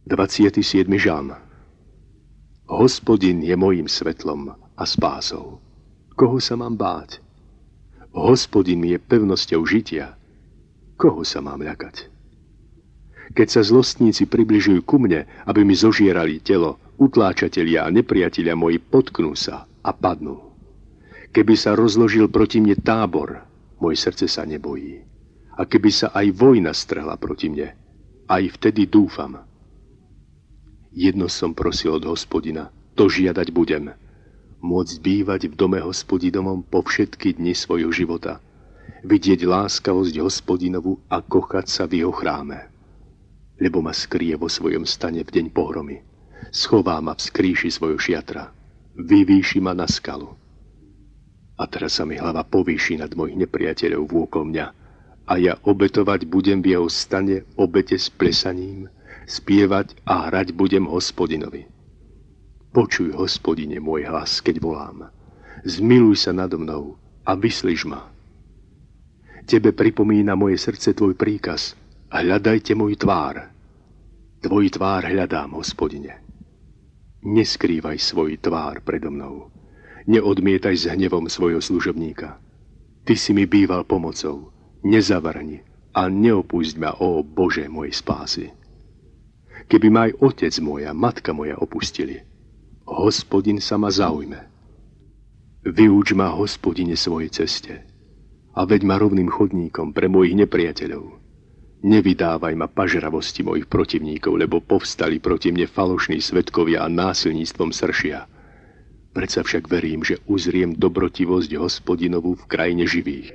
27. žalm. Hospodin je mojím svetlom a spásou. Koho sa mám báť? Hospodin mi je pevnosťou žitia. Koho sa mám ľakať? Keď sa zlostníci približujú ku mne, aby mi zožierali telo, utláčatelia a nepriatelia moji potknú sa a padnú. Keby sa rozložil proti mne tábor, moje srdce sa nebojí. A keby sa aj vojna strhla proti mne, aj vtedy dúfam. Jedno som prosil od Hospodina, to žiadať budem. Môcť bývať v dome Hospodinovom po všetky dni svojho života. Vidieť láskavosť Hospodinovu a kochať sa v jeho chráme. Lebo ma skrie vo svojom stane v deň pohromy. Schová ma v skríši svojho šiatra. Vyvýši ma na skalu. A teraz sa mi hlava povýši nad mojich nepriateľov vôkol mňa. A ja obetovať budem v jeho stane obete s plesaním, spievať a hrať budem Hospodinovi. Počuj, Hospodine, môj hlas, keď volám. Zmiluj sa nado mnou a vyslíš ma. Tebe pripomína moje srdce tvoj príkaz. Hľadajte môj tvár. Tvoj tvár hľadám, Hospodine. Neskrývaj svoj tvár predo mnou. Neodmietaj s hnevom svojho služobníka. Ty si mi býval pomocou. Nezavrni a neopusť ma, ó Bože mojej spásy. Keby ma aj otec môj a matka moja opustili, Hospodin sa ma zaujme. Vyuč ma, Hospodine, svojej ceste a veď ma rovným chodníkom pre mojich nepriateľov. Nevydávaj ma pažravosti mojich protivníkov, lebo povstali proti mne falošní svedkovia a násilníctvom sršia. Predsa však verím, že uzriem dobrotivosť Hospodinovú v krajine živých.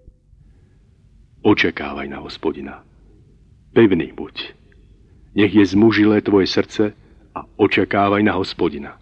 Očakávaj na Hospodina. Pevný buď. Nech je zmužilé tvoje srdce a očakávaj na Hospodina.